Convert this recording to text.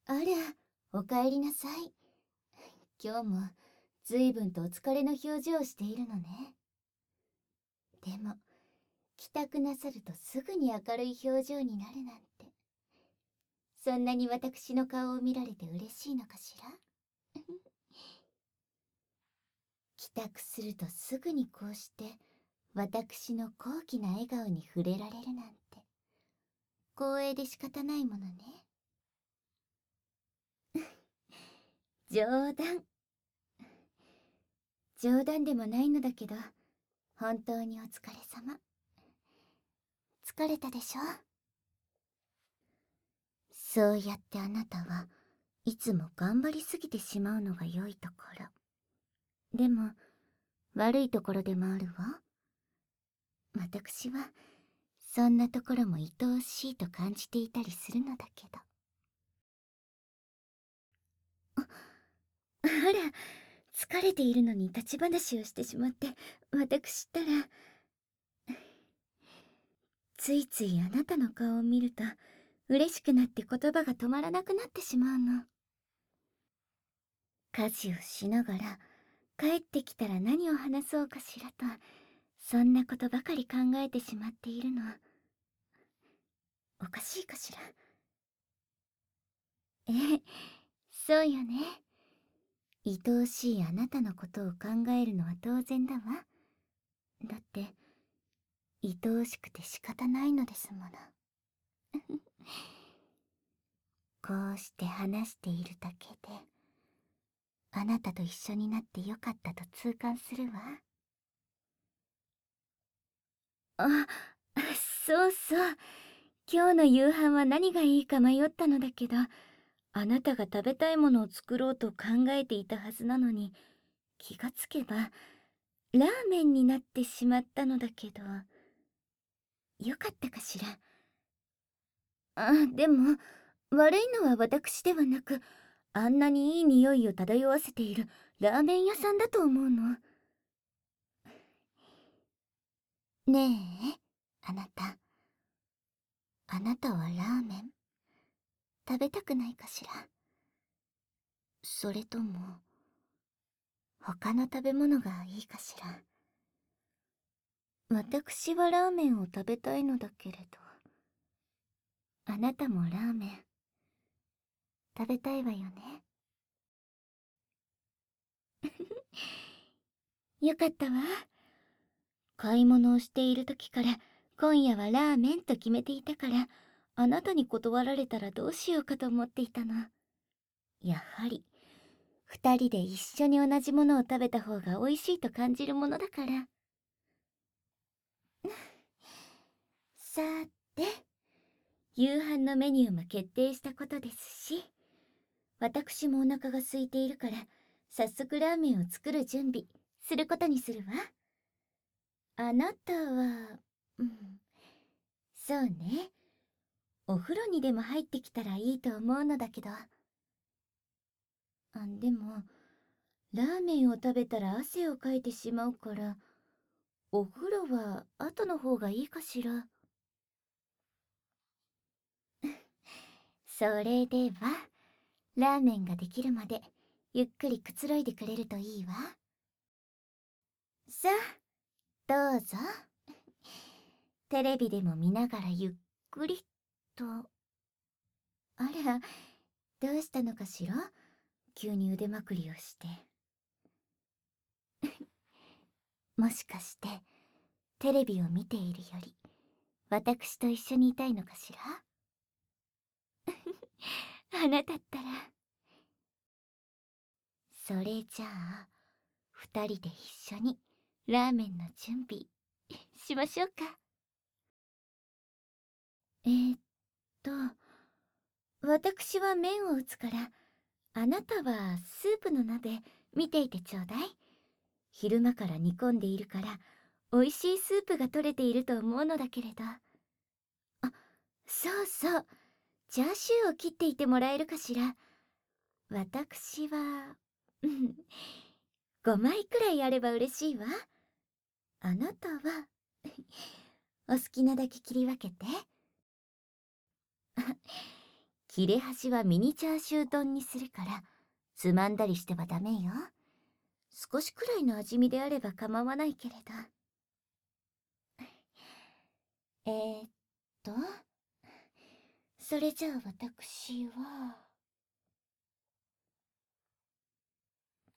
あら、おかえりなさい。今日も随分とお疲れの表情をしているのね。でも、帰宅なさるとすぐに明るい表情になるなんて。そんなに私の顔を見られて嬉しいのかしら。帰宅するとすぐにこうして私の高貴な笑顔に触れられるなんて光栄で仕方ないものね。冗談。冗談でもないのだけど、本当にお疲れ様。疲れたでしょ。そうやってあなたはいつも頑張りすぎてしまうのが良いところ。でも、悪いところでもあるわ。私は、そんなところも愛おしいと感じていたりするのだけど。あら、疲れているのに立ち話をしてしまって、私ったら、ついついあなたの顔を見ると、嬉しくなって言葉が止まらなくなってしまうの。家事をしながら、帰ってきたら何を話そうかしらと、そんなことばかり考えてしまっているの。おかしいかしら。ええ、そうよね。愛おしいあなたのことを考えるのは当然だわ。だって、愛おしくて仕方ないのですもの。こうして話しているだけで、あなたと一緒になってよかったと痛感するわ。あ、そうそう。今日の夕飯は何がいいか迷ったのだけど、あなたが食べたいものを作ろうと考えていたはずなのに、気がつけば、ラーメンになってしまったのだけど、よかったかしら。でも、悪いのは私ではなく、あんなにいい匂いを漂わせているラーメン屋さんだと思うの。ねえ、あなた。あなたはラーメン、食べたくないかしら。それとも、他の食べ物がいいかしら。私はラーメンを食べたいのだけれど、あなたもラーメン、食べたいわよね。よかったわ。買い物をしている時から、今夜はラーメンと決めていたから、あなたに断られたらどうしようかと思っていたの。やはり、二人で一緒に同じものを食べた方が美味しいと感じるものだから。さて、夕飯のメニューも決定したことですし、私もお腹が空いているから、早速ラーメンを作る準備することにするわ。あなたは、うん、そうね。お風呂にでも入ってきたらいいと思うのだけど。でも、ラーメンを食べたら汗をかいてしまうから、お風呂は後の方がいいかしら。それでは、ラーメンができるまで、ゆっくりくつろいでくれるといいわ。さあ、どうぞ。テレビでも見ながらゆっくりと。あら、どうしたのかしら、急に腕まくりをして。もしかして、テレビを見ているより、私と一緒にいたいのかしら。あなたったら。それじゃあ、二人で一緒にラーメンの準備しましょうか。えーっと、私は麺を打つから、あなたはスープの鍋見ていてちょうだい。昼間から煮込んでいるから、美味しいスープが取れていると思うのだけれど。そうそう。チャーシューを切っていてもらえるかしら。私は、5枚くらいあれば嬉しいわ。あなたは、お好きなだけ切り分けて。 切れ端はミニチャーシュー丼にするから、つまんだりしてはダメよ。少しくらいの味見であれば構わないけれど。えーっと、それじゃあ私は、